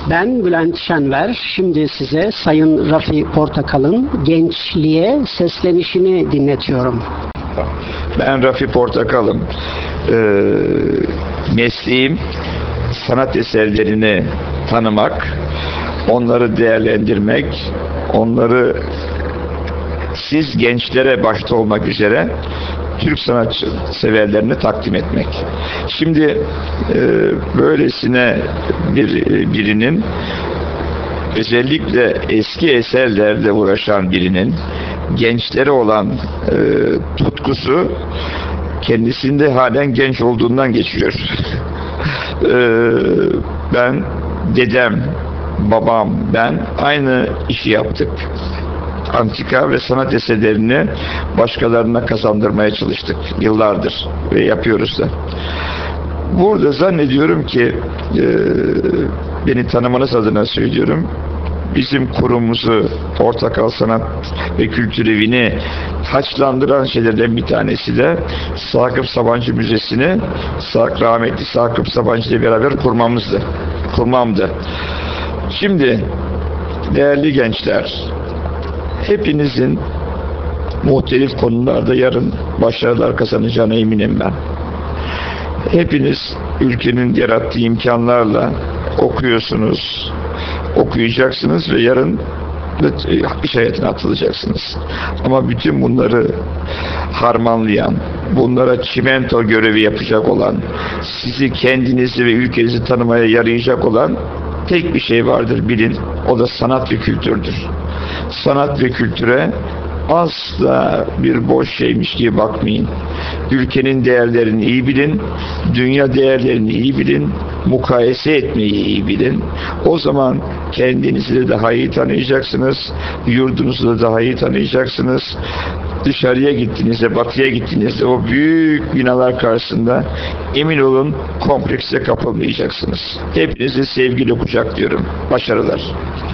Ben Bülent Şenver. Şimdi size Sayın Rafi Portakal'ın gençliğe seslenişini dinletiyorum. Ben Rafi Portakal'ım. Mesleğim sanat eserlerini tanımak, onları değerlendirmek, onları siz gençlere başta olmak üzere Türk sanatçı severlerine takdim etmek. Şimdi böylesine birinin, özellikle eski eserlerle uğraşan birinin gençlere olan tutkusu kendisinde halen genç olduğundan geçiyor. Ben, dedem, babam, ben aynı işi yaptık. Antika ve sanat eserlerini başkalarına kazandırmaya çalıştık yıllardır ve yapıyoruz da. Burada zannediyorum ki beni tanımanız adına söylüyorum. Bizim kurumumuzu, Portakal Sanat ve Kültür Evi'ni taçlandıran şeylerden bir tanesi de Sakıp Sabancı Müzesi'ni rahmetli Sakıp Sabancı ile beraber kurmamdı. Şimdi değerli gençler, hepinizin muhtelif konularda yarın başarılar kazanacağına eminim ben. Hepiniz ülkenin yarattığı imkanlarla okuyorsunuz, okuyacaksınız ve yarın iş hayatına atılacaksınız. Ama bütün bunları harmanlayan, bunlara çimento görevi yapacak olan, sizi, kendinizi ve ülkenizi tanımaya yarayacak olan tek bir şey vardır, bilin. O da sanat ve kültürdür. Sanat ve kültüre asla bir boş şeymiş gibi bakmayın. Ülkenin değerlerini iyi bilin, dünya değerlerini iyi bilin, mukayese etmeyi iyi bilin. O zaman kendinizi de daha iyi tanıyacaksınız, yurdunuzu da daha iyi tanıyacaksınız. Dışarıya gittiğinizde, batıya gittiğinizde o büyük binalar karşısında emin olun komplekse kapılmayacaksınız. Hepinizi sevgiyle kucaklıyorum. Başarılar.